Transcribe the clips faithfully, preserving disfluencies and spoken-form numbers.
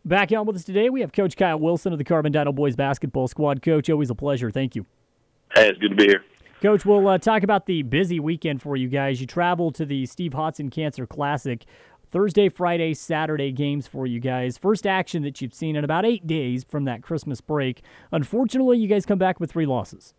Back on with us today, we have Coach Kyle Wilson of the Carbondale Boys Basketball Squad. Coach, always a pleasure. Thank you. Hey, it's good to be here. Coach, we'll uh, talk about the busy weekend for you guys. You travel to the Steve Hodson Cancer Classic. Thursday, Friday, Saturday games for you guys. First action that you've seen in about eight days from that Christmas break. Unfortunately, you guys come back with three losses.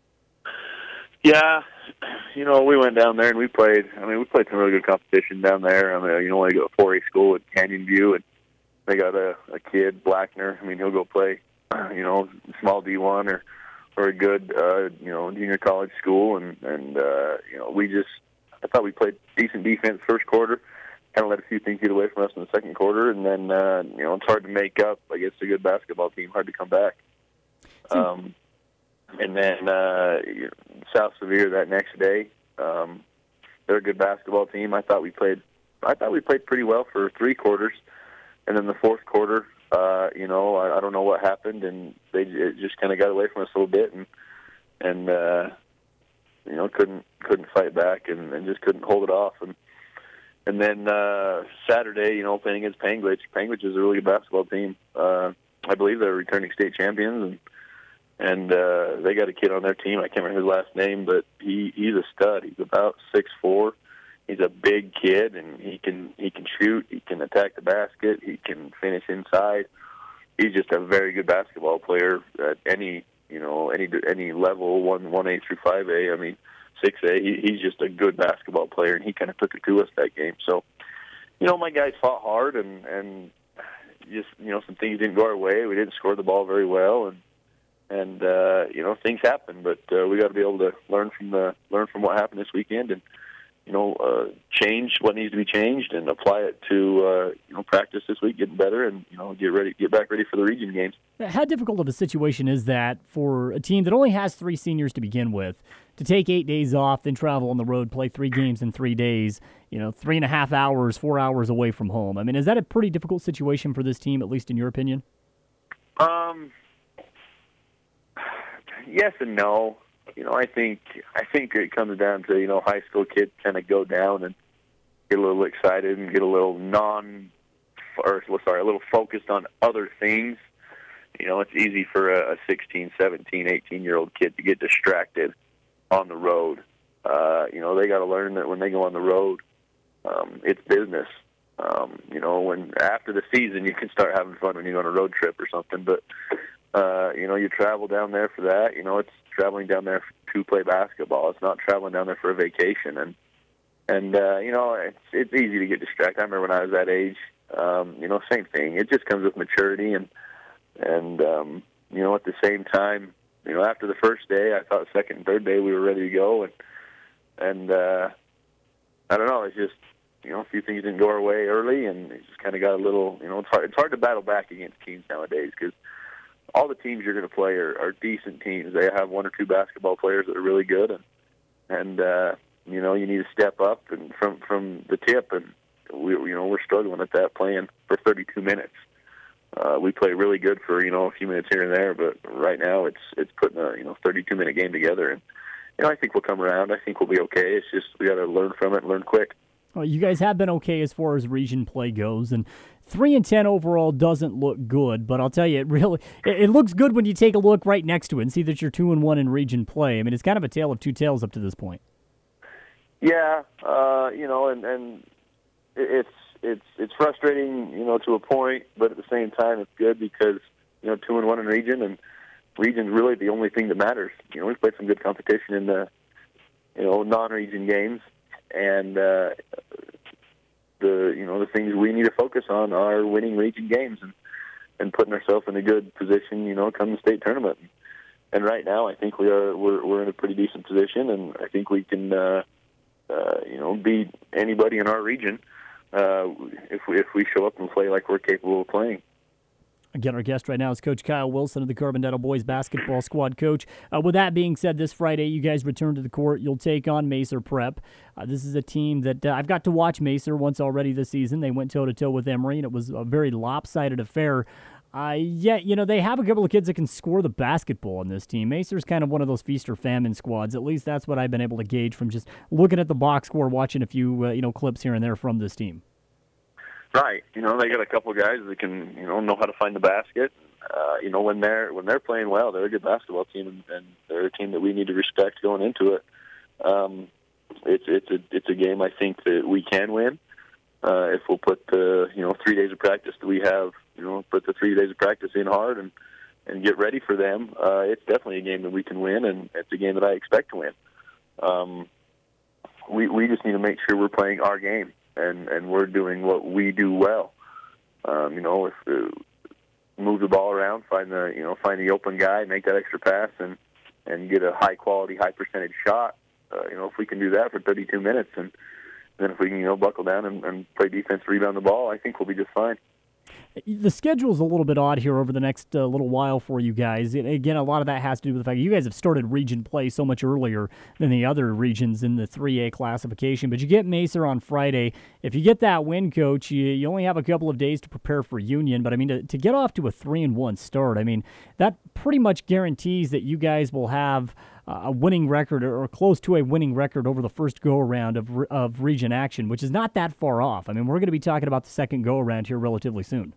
Yeah, you know, we went down there and we played. I mean, we played some really good competition down there. I mean, you know, we got a four A school at Canyon View, and they got a, a kid, Blackner. I mean, he'll go play, you know, small D one or or a good, uh, you know, junior college school. And, and uh, you know, we just, I thought we played decent defense first quarter, kind of let a few things get away from us in the second quarter. And then, uh, you know, it's hard to make up against a good basketball team, hard to come back. Um, and then uh, South Sevier that next day, um, they're a good basketball team. I thought we played, I thought we played pretty well for three quarters. And then the fourth quarter, uh, you know, I, I don't know what happened, and they it just kind of got away from us a little bit, and and uh, you know couldn't couldn't fight back, and, and just couldn't hold it off. And and then uh, Saturday, you know, playing against Panguitch. Panguitch is a really good basketball team. Uh, I believe they're returning state champions, and and uh, they got a kid on their team. I can't remember his last name, but he he's a stud. He's about six four. He's a big kid, and he can he can shoot. He can attack the basket. He can finish inside. He's just a very good basketball player at any you know any any level, one one A through five A. I mean, six A. He, he's just a good basketball player, and he kind of took it to us that game. So, you know, my guys fought hard, and and just you know some things didn't go our way. We didn't score the ball very well, and and uh, you know things happen. But uh, we got to be able to learn from the learn from what happened this weekend, and you know, uh, change what needs to be changed and apply it to, uh, you know, practice this week, getting better, and, you know, get ready, get back ready for the region games. How difficult of a situation is that for a team that only has three seniors to begin with to take eight days off, then travel on the road, play three games in three days, you know, three and a half hours, four hours away from home? I mean, is that a pretty difficult situation for this team, at least in your opinion? Um, yes and no. You know, I think I think it comes down to, you know, high school kids kind of go down and get a little excited and get a little non, or sorry, a little focused on other things. You know, it's easy for a sixteen, seventeen, eighteen-year-old kid to get distracted on the road. Uh, you know, they got to learn that when they go on the road, um, it's business. Um, you know, when after the season, you can start having fun when you go on a road trip or something. But, uh, you know, you travel down there for that. You know, it's traveling down there to play basketball. It's not traveling down there for a vacation. And, and uh, you know, it's, it's easy to get distracted. I remember when I was that age, um, you know, same thing. It just comes with maturity. And, and um, you know, at the same time, you know, after the first day, I thought second and third day we were ready to go. And, and uh, I don't know, it's just, you know, a few things didn't go our way early, and it just kind of got a little, you know, it's hard, it's hard to battle back against teams nowadays because all the teams you're going to play are, are decent teams. They have one or two basketball players that are really good, and, and uh, you know, you need to step up and from, from the tip, and, we, you know, we're struggling at that playing for thirty-two minutes. Uh, we play really good for, you know, a few minutes here and there, but right now it's it's putting a, you know, thirty-two minute game together, and, you know, I think we'll come around. I think we'll be okay. It's just we got to learn from it and learn quick. Well, you guys have been okay as far as region play goes, and three and ten overall doesn't look good. But I'll tell you, it really it, it looks good when you take a look right next to it and see that you're two and one in region play. I mean, it's kind of a tale of two tales up to this point. Yeah, uh, you know, and and it's it's it's frustrating, you know, to a point, but at the same time, it's good because you know, two and one in region, and region's really the only thing that matters. You know, we've played some good competition in the you know non-region games. And uh, the you know the things we need to focus on are winning region games and, and putting ourselves in a good position, you know, come the state tournament. And right now, I think we are we're we're in a pretty decent position, and I think we can uh, uh, you know beat anybody in our region uh, if we if we show up and play like we're capable of playing. Again, our guest right now is Coach Kyle Wilson of the Carbondale Boys Basketball Squad. Coach, uh, with that being said, this Friday you guys return to the court. You'll take on Macer Prep. Uh, this is a team that uh, I've got to watch Macer once already this season. They went toe-to-toe with Emory, and it was a very lopsided affair. Uh, yet, you know, they have a couple of kids that can score the basketball on this team. Macer's kind of one of those feast or famine squads. At least that's what I've been able to gauge from just looking at the box score, watching a few, uh, you know, clips here and there from this team. Right. You know, they got a couple of guys that can, you know, know how to find the basket. Uh, you know, when they're when they're playing well, they're a good basketball team, and, and they're a team that we need to respect going into it. Um, it's it's a it's a game I think that we can win uh, if we'll put the you know three days of practice that we have. You know, put the three days of practice in hard and and get ready for them. Uh, it's definitely a game that we can win, and it's a game that I expect to win. Um, we we just need to make sure we're playing our game. And, and we're doing what we do well. Um, you know, if uh, move the ball around, find the you know find the open guy, make that extra pass, and and get a high quality, high percentage shot. Uh, you know, if we can do that for thirty-two minutes, and then if we can you know buckle down and, and play defense, rebound the ball, I think we'll be just fine. The schedule's a little bit odd here over the next uh, little while for you guys. And again, a lot of that has to do with the fact that you guys have started region play so much earlier than the other regions in the three A classification. But you get Macer on Friday. If you get that win, Coach, you, you only have a couple of days to prepare for Union. But, I mean, to, to get off to a three and one start, I mean, that pretty much guarantees that you guys will have a winning record or close to a winning record over the first go-around of, of region action, which is not that far off. I mean, we're going to be talking about the second go-around here relatively soon.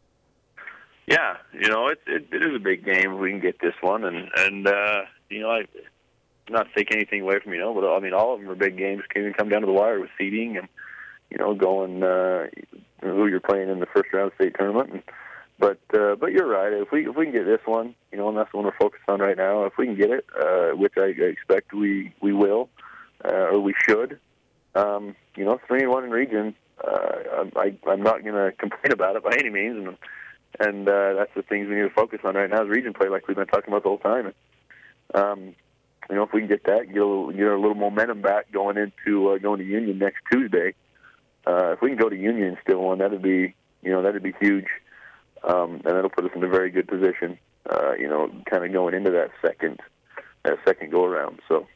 Yeah, you know, it, it it is a big game if we can get this one, and and uh, you know, I not take anything away from you know, but I mean, all of them are big games. Can even come down to the wire with seeding and you know, going uh, who you're playing in the first round of the state tournament. And, but uh, but you're right. If we if we can get this one, you know, and that's the one we're focused on right now. If we can get it, uh, which I expect we we will, uh, or we should, um, you know, three and one in region. Uh, I I'm not going to complain about it by any means, and. And uh, that's the things we need to focus on right now is region play, like we've been talking about the whole time. Um, you know, if we can get that, get a little, get a little momentum back going into uh, going to Union next Tuesday. Uh, if we can go to Union and still win, that'd be, you know, that'd be huge, um, and that'll put us in a very good position. Uh, you know, kind of going into that second, that second go around. So.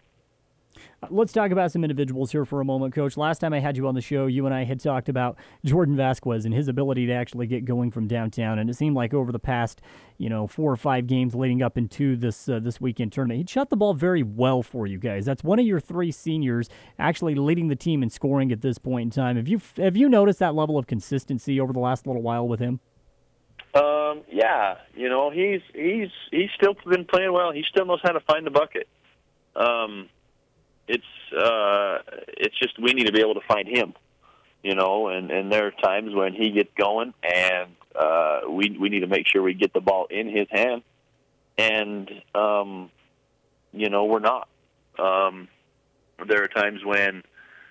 Let's talk about some individuals here for a moment, Coach. Last time I had you on the show, you and I had talked about Jordan Vasquez and his ability to actually get going from downtown. And it seemed like over the past, you know, four or five games leading up into this uh, this weekend tournament, he shot the ball very well for you guys. That's one of your three seniors actually leading the team in scoring at this point in time. Have you have you noticed that level of consistency over the last little while with him? Um, yeah, you know, he's he's he's still been playing well. He still knows how to find the bucket. Um. It's uh, it's just we need to be able to find him, you know, and, and there are times when he gets going, and uh, we we need to make sure we get the ball in his hand, and um, you know we're not. Um, there are times when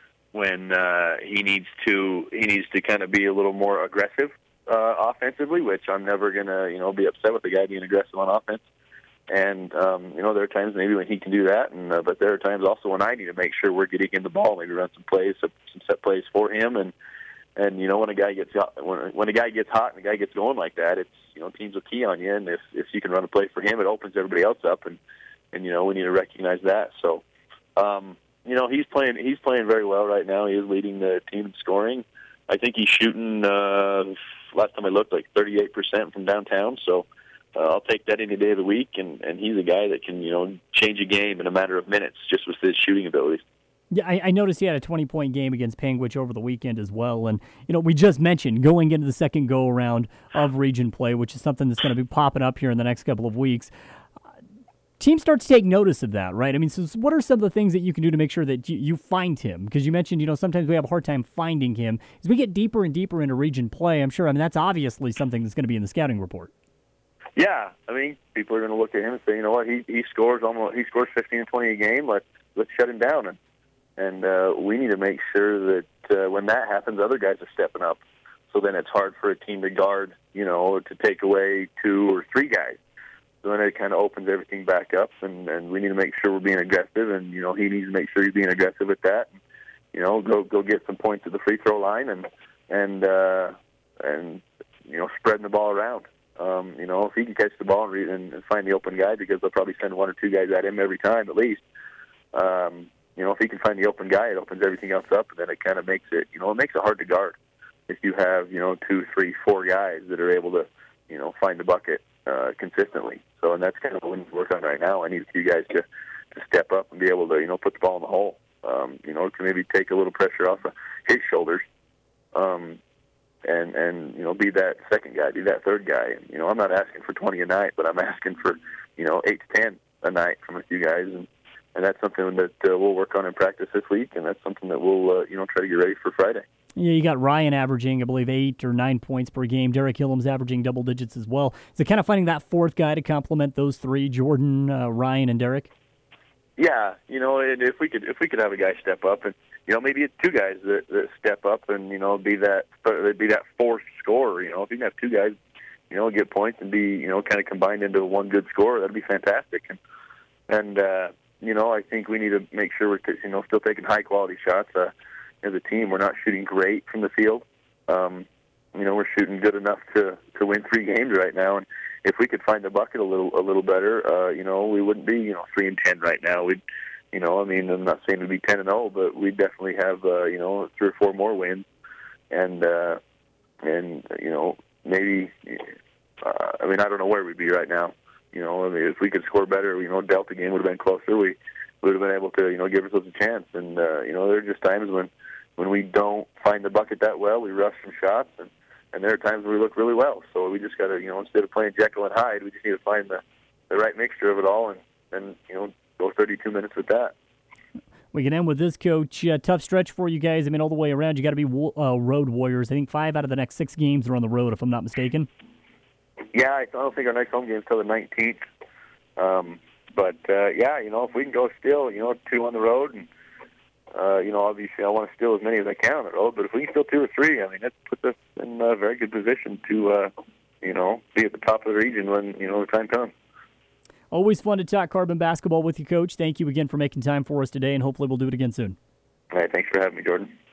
when uh, he needs to he needs to kind of be a little more aggressive uh, offensively, which I'm never gonna you know be upset with the guy being aggressive on offense. And, um, you know, there are times maybe when he can do that, and uh, but there are times also when I need to make sure we're getting in the ball, maybe run some plays, some, some set plays for him. And, and you know, when a guy gets hot, when, when a guy gets hot and a guy gets going like that, it's, you know, teams will key on you. And if, if you can run a play for him, it opens everybody else up. And, and you know, we need to recognize that. So, um, you know, he's playing he's playing very well right now. He is leading the team in scoring. I think he's shooting, uh, last time I looked, like thirty-eight percent from downtown. So, Uh, I'll take that any day of the week, and, and he's a guy that can, you know, change a game in a matter of minutes just with his shooting abilities. Yeah, I, I noticed he had a twenty-point game against Panguitch over the weekend as well. And, you know, we just mentioned going into the second go-around of region play, which is something that's going to be popping up here in the next couple of weeks. Uh, teams start to take notice of that, right? I mean, so what are some of the things that you can do to make sure that you, you find him? Because you mentioned, you know, sometimes we have a hard time finding him. As we get deeper and deeper into region play, I'm sure, I mean, that's obviously something that's going to be in the scouting report. Yeah, I mean, people are going to look at him and say, you know what, he he scores almost he scores fifteen and twenty a game. Let's let's shut him down, and and uh, we need to make sure that uh, when that happens, other guys are stepping up. So then it's hard for a team to guard, you know, to take away two or three guys. So then it kind of opens everything back up, and, and we need to make sure we're being aggressive, and you know he needs to make sure he's being aggressive at that. And, you know, go go get some points at the free throw line, and and uh, and you know spreading the ball around. Um, you know, if he can catch the ball and, re- and, and find the open guy, because they'll probably send one or two guys at him every time at least. Um, you know, if he can find the open guy, it opens everything else up, and then it kind of makes it, you know, it makes it hard to guard if you have, you know, two, three, four guys that are able to, you know, find the bucket uh, consistently. So, and that's kind of what we need to work on right now. I need a few guys to, to step up and be able to, you know, put the ball in the hole. Um, you know, to maybe take a little pressure off of his shoulders. Um, and and you know be that second guy, be that third guy. And, you know, I'm not asking for twenty a night, but I'm asking for you know eight to ten a night from a few guys, and and that's something that uh, we'll work on in practice this week, and that's something that we'll uh, you know try to get ready for Friday. Yeah, you got Ryan averaging, I believe, eight or nine points per game. Derek Hillam's averaging double digits as well. So kind of finding that fourth guy to complement those three, Jordan, uh, Ryan, and Derek. Yeah, you know, and if we could if we could have a guy step up, and you know maybe it's two guys that, that step up and you know be that be that fourth scorer. You know, if you can have two guys, you know, get points and be you know kind of combined into one good scorer, that'd be fantastic. And and uh, you know, I think we need to make sure we're you know still taking high quality shots. Uh, As a team, we're not shooting great from the field. Um, you know, we're shooting good enough to, to win three games right now. And if we could find the bucket a little a little better, uh, you know, we wouldn't be you know three and ten right now. We'd, you know, I mean, I'm not saying we'd be ten and zero, but we'd definitely have uh, you know three or four more wins, and uh, and you know maybe, uh, I mean, I don't know where we'd be right now. You know, I mean, if we could score better, you know, Delta game would have been closer. We would have been able to you know give ourselves a chance. And uh, you know, there are just times when. When we don't find the bucket that well, we rush some shots, and, and there are times where we look really well. So we just got to, you know, instead of playing Jekyll and Hyde, we just need to find the, the right mixture of it all, and, and you know, go thirty-two minutes with that. We can end with this, Coach. Uh, tough stretch for you guys. I mean, all the way around, you got to be uh, road warriors. I think five out of the next six games are on the road, if I'm not mistaken. Yeah, I don't think our next home game is until the nineteenth. Um, but, uh, yeah, you know, if we can go still, you know, two on the road, and Uh, you know, obviously I want to steal as many as I can on the road, but if we can steal two or three, I mean, that puts us in a very good position to, uh, you know, be at the top of the region when, you know, the time comes. Always fun to talk Carbon basketball with you, Coach. Thank you again for making time for us today, and hopefully we'll do it again soon. All right, thanks for having me, Jordan.